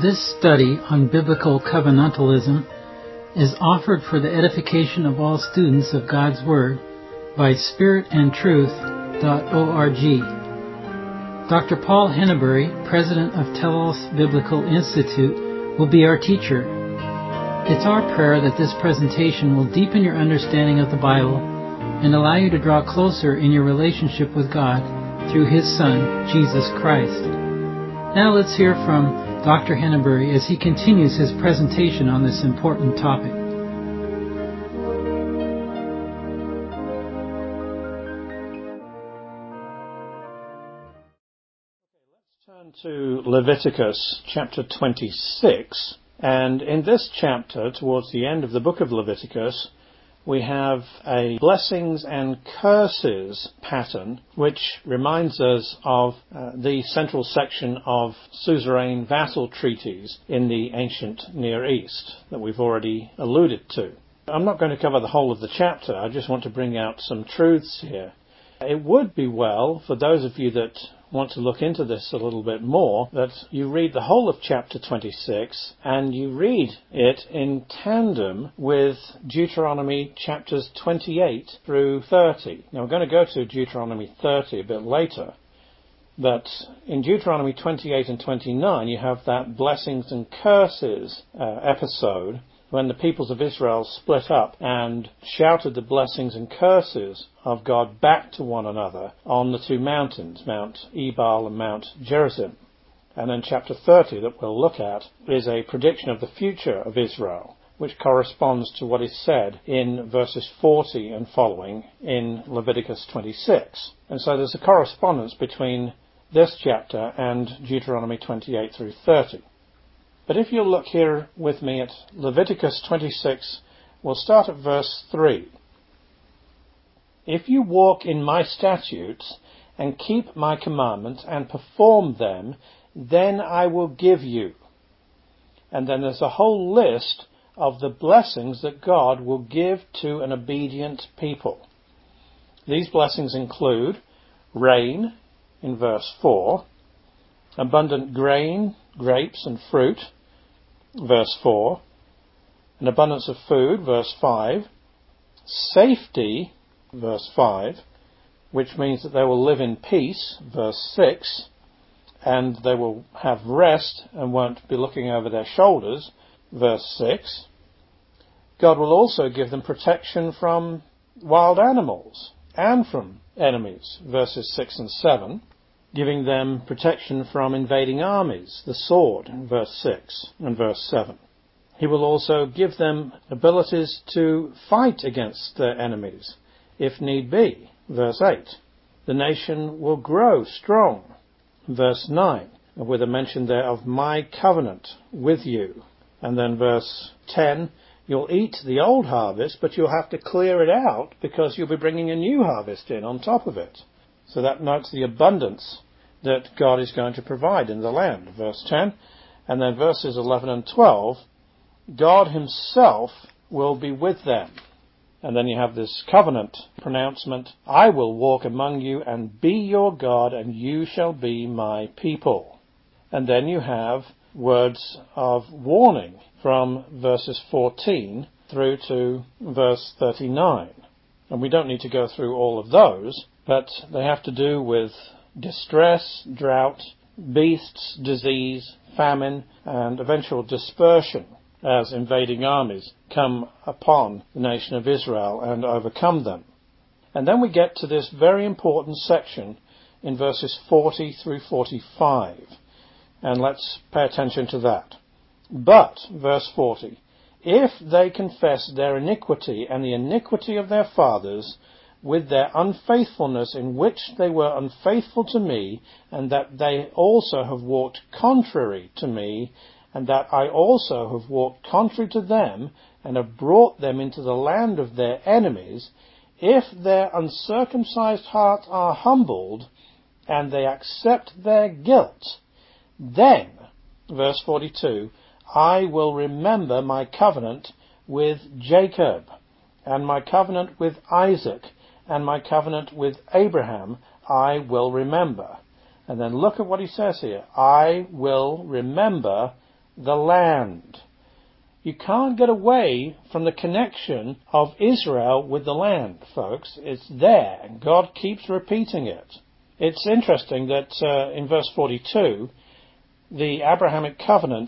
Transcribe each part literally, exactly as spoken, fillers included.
This study on biblical covenantalism is offered for the edification of all students of God's Word by spirit and truth dot org. Doctor Paul Henneberry, president of Telos Biblical Institute, will be our teacher. It's our prayer that this presentation will deepen your understanding of the Bible and allow you to draw closer in your relationship with God through His Son, Jesus Christ. Now let's hear from Doctor Henneberry as he continues his presentation on this important topic. Let's turn to Leviticus chapter twenty-six, and in this chapter, towards the end of the book of Leviticus, we have a blessings and curses pattern which reminds us of uh, the central section of suzerain vassal treaties in the ancient Near East that we've already alluded to. I'm not going to cover the whole of the chapter, I just want to bring out some truths here. It would be well, for those of you that want to look into this a little bit more, that you read the whole of chapter twenty-six and you read it in tandem with Deuteronomy chapters twenty-eight through thirty. Now we're going to go to Deuteronomy thirty a bit later, but in Deuteronomy twenty-eight and twenty-nine you have that blessings and curses uh, episode when the peoples of Israel split up and shouted the blessings and curses of God back to one another on the two mountains, Mount Ebal and Mount Gerizim. And then chapter thirty that we'll look at is a prediction of the future of Israel, which corresponds to what is said in verses forty and following in Leviticus twenty-six. And so there's a correspondence between this chapter and Deuteronomy twenty-eight through thirty. But if you'll look here with me at Leviticus twenty-six, we'll start at verse three. If you walk in my statutes and keep my commandments and perform them, then I will give you. And then there's a whole list of the blessings that God will give to an obedient people. These blessings include rain in verse four, abundant grain, grapes and fruit, verse four, an abundance of food, verse five, safety, verse five, which means that they will live in peace, verse six, and they will have rest and won't be looking over their shoulders, verse six. God will also give them protection from wild animals and from enemies, verses six and seven. Giving them protection from invading armies, the sword, verse six and verse seven. He will also give them abilities to fight against their enemies, if need be, verse eight. The nation will grow strong, verse nine, with a mention there of my covenant with you. And then verse ten, you'll eat the old harvest, but you'll have to clear it out because you'll be bringing a new harvest in on top of it. So that notes the abundance that God is going to provide in the land, verse ten. And then verses eleven and twelve, God himself will be with them. And then you have this covenant pronouncement, I will walk among you and be your God, and you shall be my people. And then you have words of warning from verses fourteen through to verse thirty-nine. And we don't need to go through all of those, but they have to do with distress, drought, beasts, disease, famine, and eventual dispersion as invading armies come upon the nation of Israel and overcome them. And then we get to this very important section in verses forty through forty-five. And let's pay attention to that. But, verse forty, if they confess their iniquity and the iniquity of their fathers, with their unfaithfulness in which they were unfaithful to me, and that they also have walked contrary to me, and that I also have walked contrary to them, and have brought them into the land of their enemies, if their uncircumcised hearts are humbled, and they accept their guilt, then, verse forty-two, I will remember my covenant with Jacob, and my covenant with Isaac, and my covenant with Abraham I will remember. And then look at what he says here. I will remember the land. You can't get away from the connection of Israel with the land, folks. It's there. God keeps repeating it. It's interesting that uh, in verse forty-two, the Abrahamic covenant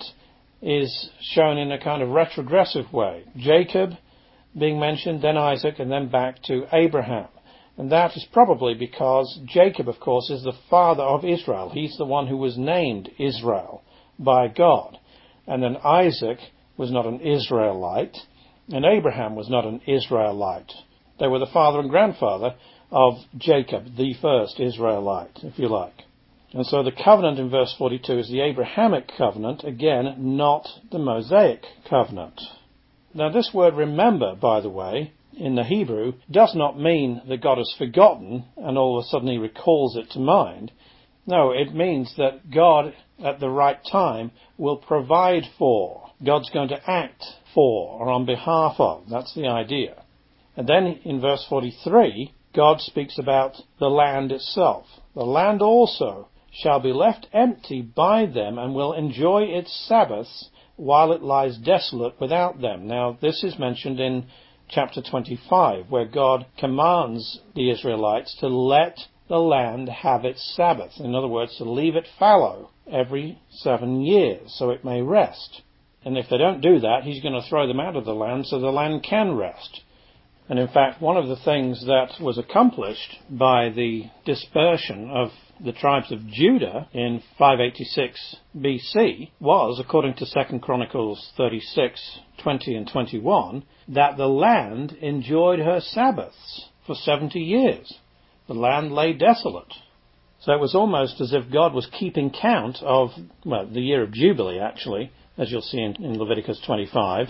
is shown in a kind of retrogressive way. Jacob being mentioned, then Isaac, and then back to Abraham. And that is probably because Jacob, of course, is the father of Israel. He's the one who was named Israel by God. And then Isaac was not an Israelite, and Abraham was not an Israelite. They were the father and grandfather of Jacob, the first Israelite, if you like. And so the covenant in verse forty-two is the Abrahamic covenant, again, not the Mosaic covenant. Now this word remember, by the way, in the Hebrew, does not mean that God has forgotten and all of a sudden he recalls it to mind. No, it means that God, at the right time, will provide for. God's going to act for or on behalf of. That's the idea. And then in verse forty-three, God speaks about the land itself. The land also shall be left empty by them and will enjoy its Sabbaths while it lies desolate without them. Now, this is mentioned in chapter twenty-five, where God commands the Israelites to let the land have its Sabbath. In other words, to leave it fallow every seven years so it may rest. And if they don't do that, he's going to throw them out of the land so the land can rest. And in fact, one of the things that was accomplished by the dispersion of the tribes of Judah in five eighty-six B C was, according to Second Chronicles thirty-six, twenty and twenty-one, that the land enjoyed her Sabbaths for seventy years. The land lay desolate. So it was almost as if God was keeping count of, well, the year of Jubilee, actually, as you'll see in, in Leviticus twenty-five,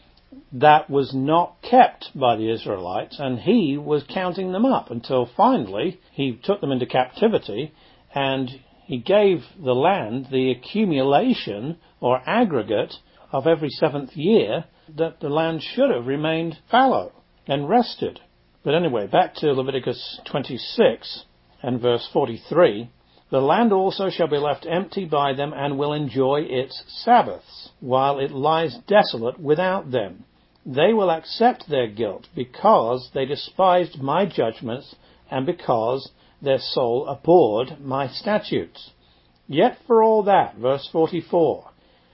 that was not kept by the Israelites, and he was counting them up until finally he took them into captivity and he gave the land the accumulation or aggregate of every seventh year that the land should have remained fallow and rested. But anyway, back to Leviticus twenty-six and verse forty-three. The land also shall be left empty by them and will enjoy its Sabbaths, while it lies desolate without them. They will accept their guilt because they despised my judgments and because their soul abhorred my statutes. Yet for all that, verse forty-four,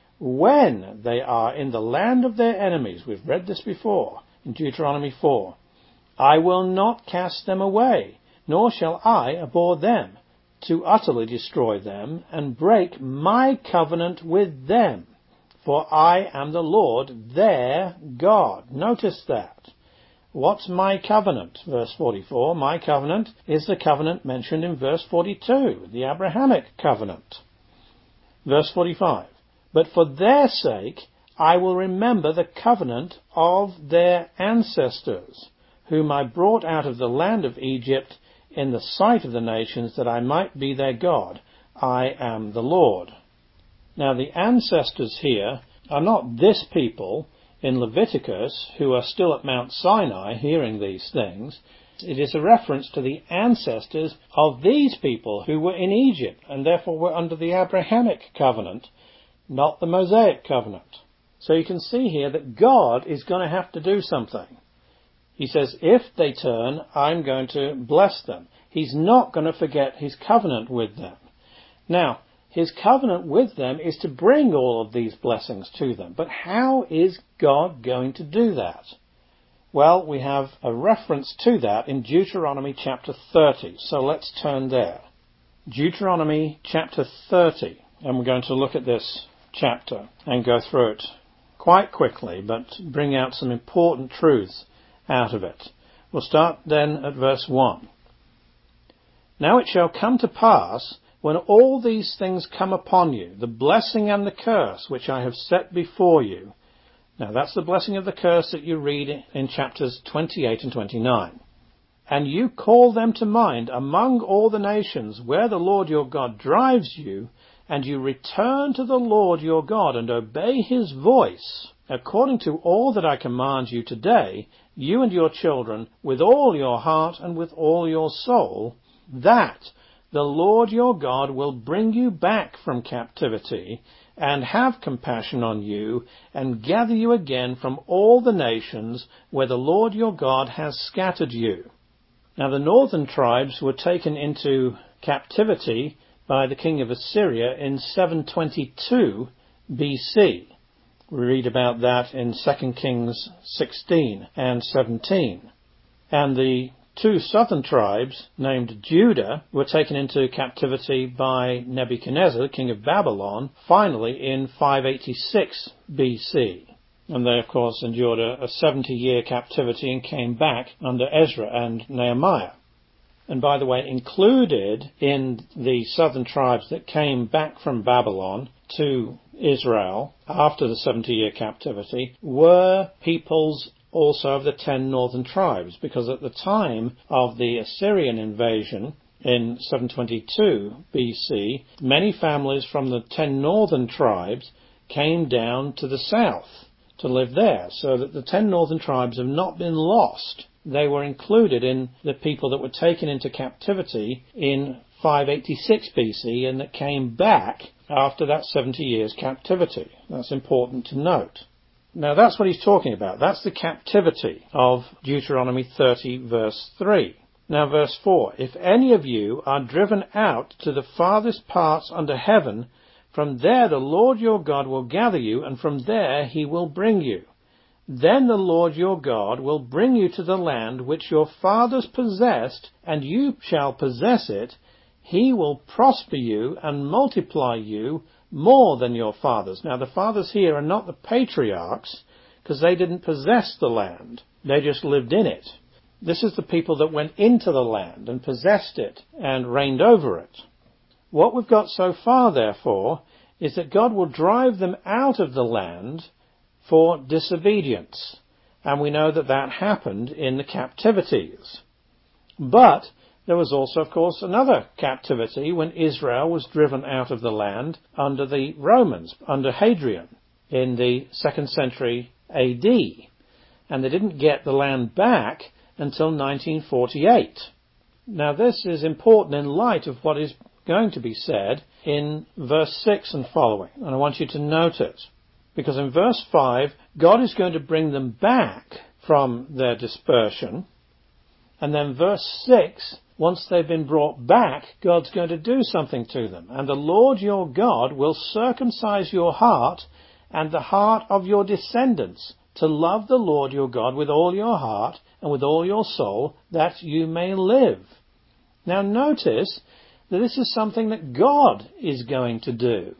when they are in the land of their enemies, we've read this before in Deuteronomy four, I will not cast them away, nor shall I abhor them, to utterly destroy them and break my covenant with them. For I am the Lord their God. Notice that. What's my covenant? Verse forty-four. My covenant is the covenant mentioned in verse forty-two, the Abrahamic covenant. Verse forty-five. But for their sake I will remember the covenant of their ancestors, whom I brought out of the land of Egypt in the sight of the nations, that I might be their God. I am the Lord. Now the ancestors here are not this people in Leviticus who are still at Mount Sinai hearing these things. It is a reference to the ancestors of these people who were in Egypt and therefore were under the Abrahamic covenant, not the Mosaic covenant. So you can see here that God is going to have to do something. He says, if they turn, I'm going to bless them. He's not going to forget his covenant with them. Now, his covenant with them is to bring all of these blessings to them. But how is God going to do that? Well, we have a reference to that in Deuteronomy chapter thirty. So let's turn there. Deuteronomy chapter thirty. And we're going to look at this chapter and go through it quite quickly, but bring out some important truths out of it. We'll start then at verse one. Now it shall come to pass, when all these things come upon you, the blessing and the curse which I have set before you. Now that's the blessing of the curse that you read in chapters twenty-eight and twenty-nine. And you call them to mind among all the nations where the Lord your God drives you, and you return to the Lord your God and obey his voice, according to all that I command you today, you and your children, with all your heart and with all your soul, that the Lord your God will bring you back from captivity and have compassion on you and gather you again from all the nations where the Lord your God has scattered you. Now the northern tribes were taken into captivity by the king of Assyria in seven twenty-two B C. We read about that in Second Kings sixteen and seventeen. And the two southern tribes, named Judah, were taken into captivity by Nebuchadnezzar, king of Babylon, finally in five eighty-six B C. And they, of course, endured a seventy-year captivity and came back under Ezra and Nehemiah. And by the way, included in the southern tribes that came back from Babylon to Israel after the seventy-year captivity were peoples also of the ten northern tribes, because at the time of the Assyrian invasion in seven twenty-two B C, many families from the ten northern tribes came down to the south to live there, so that the ten northern tribes have not been lost. They were included in the people that were taken into captivity in five eighty-six B C and that came back after that seventy years captivity. That's important to note. Now that's what he's talking about. That's the captivity of Deuteronomy thirty verse three. Now verse four. If any of you are driven out to the farthest parts under heaven, from there the Lord your God will gather you, and from there he will bring you. Then the Lord your God will bring you to the land which your fathers possessed, and you shall possess it. He will prosper you and multiply you more than your fathers. Now the fathers here are not the patriarchs, because they didn't possess the land. They just lived in it. This is the people that went into the land and possessed it and reigned over it. What we've got so far, therefore, is that God will drive them out of the land for disobedience. And we know that that happened in the captivities. But there was also, of course, another captivity when Israel was driven out of the land under the Romans, under Hadrian, in the second century A D. And they didn't get the land back until nineteen forty-eight. Now this is important in light of what is going to be said in verse six and following. And I want you to note it. Because in verse five, God is going to bring them back from their dispersion. And then verse six, once they've been brought back, God's going to do something to them. And the Lord your God will circumcise your heart and the heart of your descendants to love the Lord your God with all your heart and with all your soul, that you may live. Now notice that this is something that God is going to do.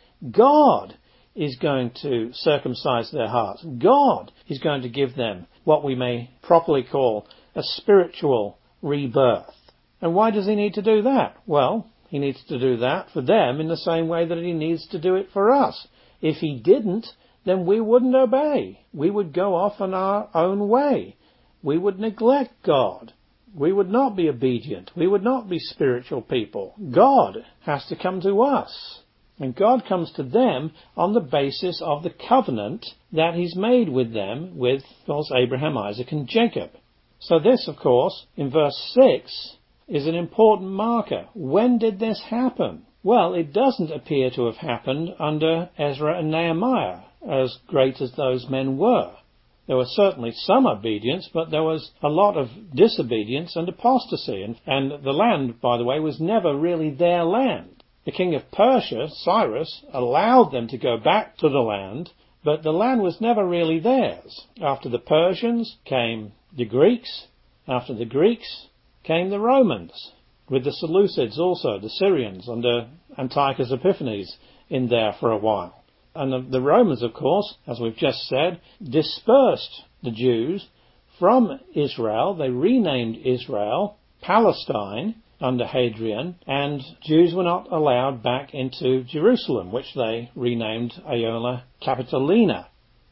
God is going to circumcise their hearts. God is going to give them what we may properly call a spiritual rebirth. And why does he need to do that? Well, he needs to do that for them in the same way that he needs to do it for us. If he didn't, then we wouldn't obey. We would go off on our own way. We would neglect God. We would not be obedient. We would not be spiritual people. God has to come to us. And God comes to them on the basis of the covenant that he's made with them, with, of course, Abraham, Isaac, and Jacob. So this, of course, in verse six, is an important marker. When did this happen? Well, it doesn't appear to have happened under Ezra and Nehemiah, as great as those men were. There was certainly some obedience, but there was a lot of disobedience and apostasy. And, and the land, by the way, was never really their land. The king of Persia, Cyrus, allowed them to go back to the land, but the land was never really theirs. After the Persians came the Greeks. After the Greeks came the Romans, with the Seleucids also, the Syrians, under Antiochus Epiphanes in there for a while. And the, the Romans, of course, as we've just said, dispersed the Jews from Israel. They renamed Israel Palestine under Hadrian, and Jews were not allowed back into Jerusalem, which they renamed Ionia Capitolina.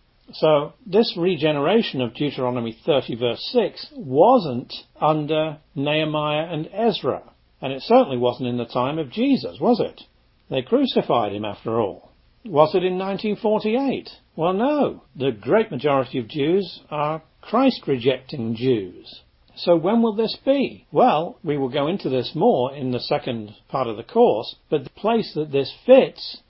So this regeneration of Deuteronomy thirty verse six wasn't under Nehemiah and Ezra. And it certainly wasn't in the time of Jesus, was it? They crucified him after all. Was it in nineteen forty-eight? Well, no. The great majority of Jews are Christ-rejecting Jews. So when will this be? Well, we will go into this more in the second part of the course, but the place that this fits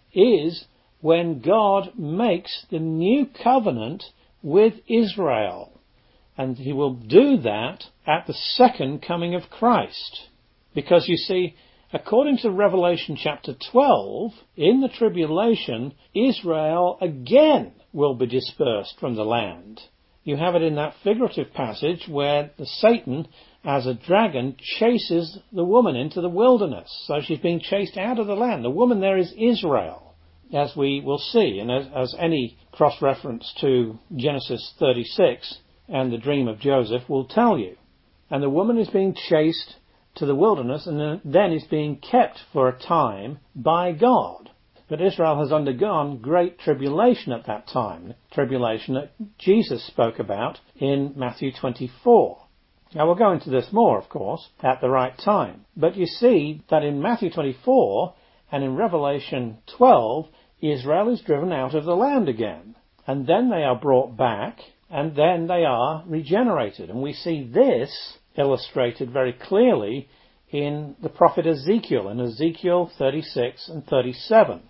is when God makes the new covenant with Israel. And he will do that at the second coming of Christ. Because you see, according to Revelation chapter twelve, in the tribulation, Israel again will be dispersed from the land. You have it in that figurative passage where the Satan, as a dragon, chases the woman into the wilderness. So she's being chased out of the land. The woman there is Israel, as we will see, and as, as any cross-reference to Genesis thirty-six and the dream of Joseph will tell you. And the woman is being chased to the wilderness and then is being kept for a time by God. But Israel has undergone great tribulation at that time, tribulation that Jesus spoke about in Matthew twenty-four. Now we'll go into this more, of course, at the right time. But you see that in Matthew twenty-four and in Revelation twelve, Israel is driven out of the land again. And then they are brought back, and then they are regenerated. And we see this illustrated very clearly in the prophet Ezekiel, in Ezekiel thirty-six and thirty-seven.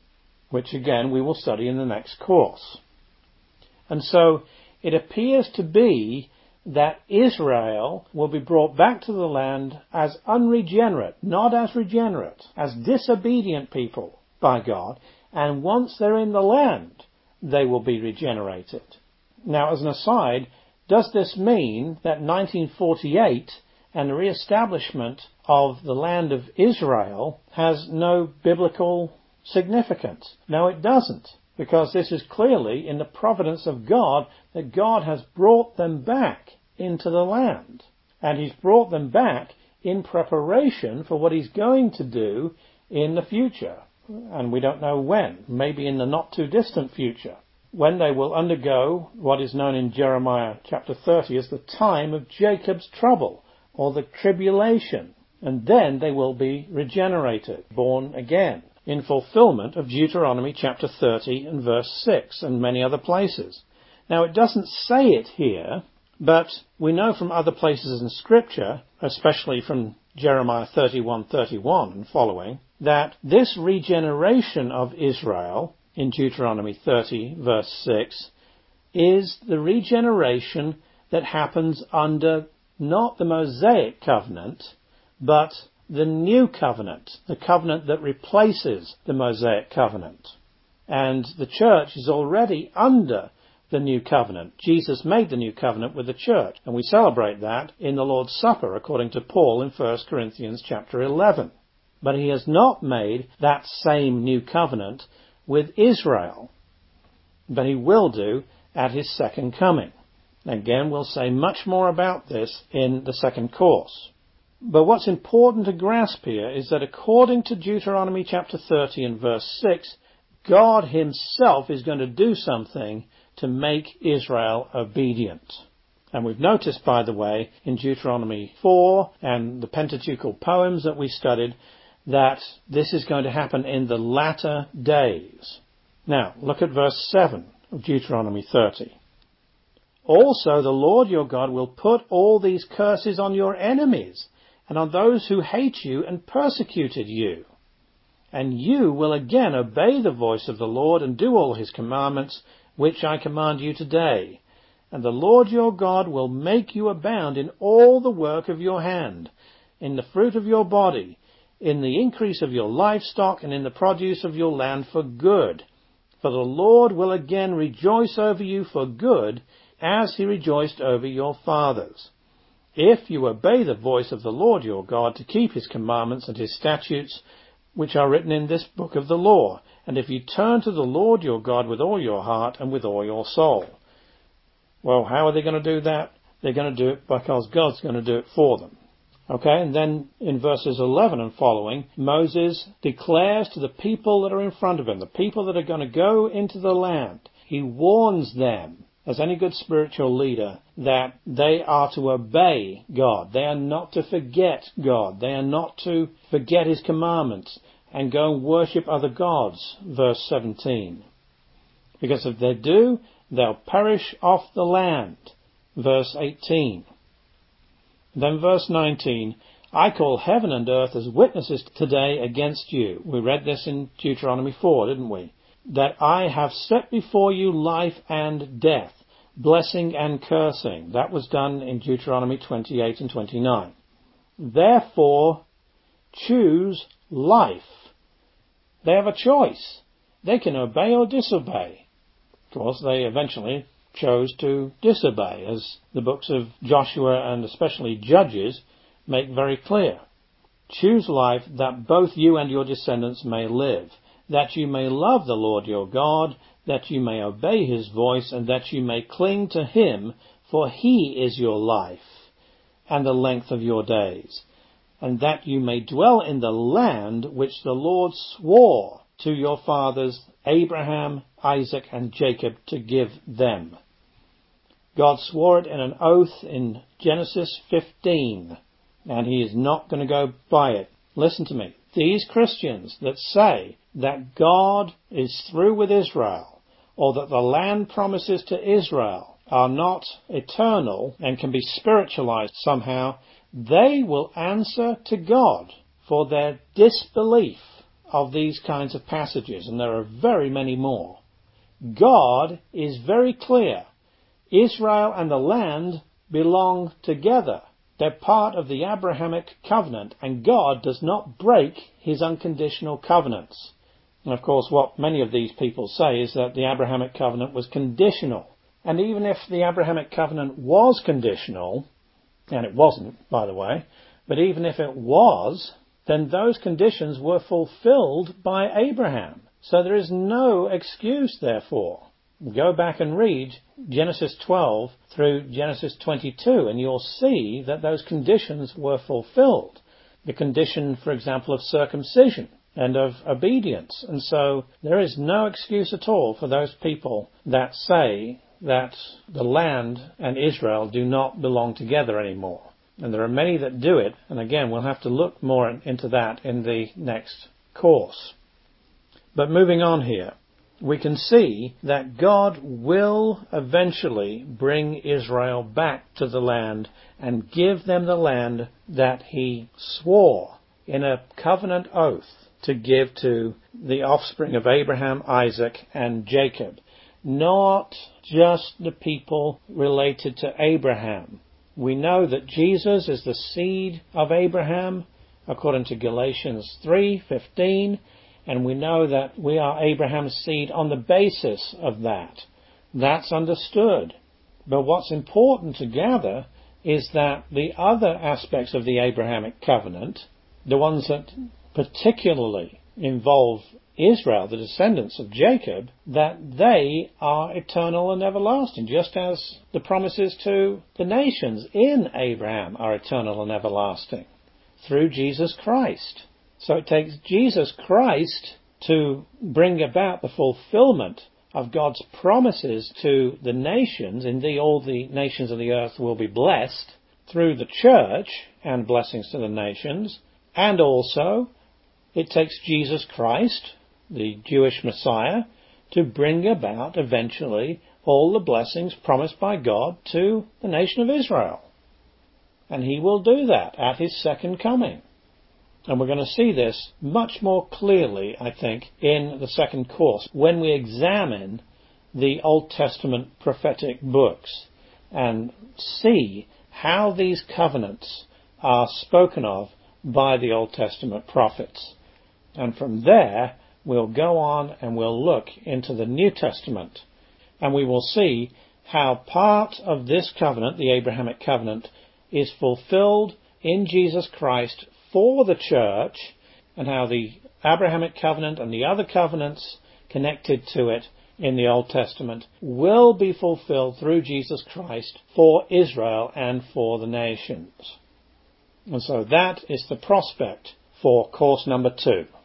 Which again we will study in the next course. And so it appears to be that Israel will be brought back to the land as unregenerate, not as regenerate, as disobedient people by God, and once they're in the land, they will be regenerated. Now, as an aside, does this mean that nineteen forty-eight and the re-establishment of the land of Israel has no biblical significance? No, it doesn't, because this is clearly in the providence of God that God has brought them back into the land. And he's brought them back in preparation for what he's going to do in the future. And we don't know when, maybe in the not too distant future, when they will undergo what is known in Jeremiah chapter thirty as the time of Jacob's trouble, or the tribulation. And then they will be regenerated, born again, in fulfillment of Deuteronomy chapter thirty and verse six and many other places. Now it doesn't say it here, but we know from other places in Scripture, especially from Jeremiah thirty-one thirty-one and following, that this regeneration of Israel in Deuteronomy thirty verse six is the regeneration that happens under not the Mosaic covenant, but the new covenant, the covenant that replaces the Mosaic covenant. And the church is already under the new covenant. Jesus made the new covenant with the church, and we celebrate that in the Lord's Supper, according to Paul in First Corinthians chapter eleven. But he has not made that same new covenant with Israel, but he will do at his second coming. Again, we'll say much more about this in the second course. But what's important to grasp here is that according to Deuteronomy chapter thirty and verse six, God himself is going to do something to make Israel obedient. And we've noticed, by the way, in Deuteronomy four and the Pentateuchal poems that we studied, that this is going to happen in the latter days. Now, look at verse seven of Deuteronomy thirty. Also the Lord your God will put all these curses on your enemies, and on those who hate you and persecuted you. And you will again obey the voice of the Lord and do all his commandments, which I command you today. And the Lord your God will make you abound in all the work of your hand, in the fruit of your body, in the increase of your livestock, and in the produce of your land for good. For the Lord will again rejoice over you for good, as he rejoiced over your fathers, if you obey the voice of the Lord your God to keep his commandments and his statutes, which are written in this book of the law, and if you turn to the Lord your God with all your heart and with all your soul. Well, how are they going to do that? They're going to do it because God's going to do it for them. Okay, and then in verses eleven and following, Moses declares to the people that are in front of him, the people that are going to go into the land, he warns them, as any good spiritual leader, that they are to obey God. They are not to forget God. They are not to forget his commandments and go and worship other gods, verse seventeen. Because if they do, they'll perish off the land, verse eighteen. Then verse nineteen, I call heaven and earth as witnesses today against you. We read this in Deuteronomy four, didn't we? That I have set before you life and death, blessing and cursing. That was done in Deuteronomy twenty-eight and twenty-nine. Therefore, choose life. They have a choice. They can obey or disobey. Of course, they eventually chose to disobey, as the books of Joshua and especially Judges make very clear. Choose life that both you and your descendants may live, that you may love the Lord your God, that you may obey his voice, and that you may cling to him, for he is your life and the length of your days, and that you may dwell in the land which the Lord swore to your fathers Abraham, Isaac, and Jacob to give them. God swore it in an oath in Genesis fifteen, and he is not going to go by it. Listen to me. These Christians that say that God is through with Israel, or that the land promises to Israel are not eternal and can be spiritualized somehow, they will answer to God for their disbelief of these kinds of passages, and there are very many more. God is very clear. Israel and the land belong together. They're part of the Abrahamic covenant, and God does not break his unconditional covenants. And of course, what many of these people say is that the Abrahamic covenant was conditional. And even if the Abrahamic covenant was conditional, and it wasn't, by the way, but even if it was, then those conditions were fulfilled by Abraham. So there is no excuse, therefore. Go back and read Genesis twelve through Genesis twenty-two, and you'll see that those conditions were fulfilled. The condition, for example, of circumcision and of obedience. And so there is no excuse at all for those people that say that the land and Israel do not belong together anymore. And there are many that do it, and again, we'll have to look more into that in the next course. But moving on here, we can see that God will eventually bring Israel back to the land and give them the land that he swore in a covenant oath to give to the offspring of Abraham, Isaac, and Jacob. Not just the people related to Abraham. We know that Jesus is the seed of Abraham, according to Galatians three fifteen, and we know that we are Abraham's seed on the basis of that. That's understood. But what's important to gather is that the other aspects of the Abrahamic covenant, the ones that particularly involve Israel, the descendants of Jacob, that they are eternal and everlasting, just as the promises to the nations in Abraham are eternal and everlasting, through Jesus Christ. So it takes Jesus Christ to bring about the fulfillment of God's promises to the nations. Indeed, all the nations of the earth will be blessed through the church and blessings to the nations. And also, it takes Jesus Christ, the Jewish Messiah, to bring about eventually all the blessings promised by God to the nation of Israel. And he will do that at his second coming. And we're going to see this much more clearly, I think, in the second course, when we examine the Old Testament prophetic books and see how these covenants are spoken of by the Old Testament prophets. And from there, we'll go on and we'll look into the New Testament, and we will see how part of this covenant, the Abrahamic covenant, is fulfilled in Jesus Christ for the church, and how the Abrahamic covenant and the other covenants connected to it in the Old Testament will be fulfilled through Jesus Christ for Israel and for the nations. And so that is the prospect for course number two.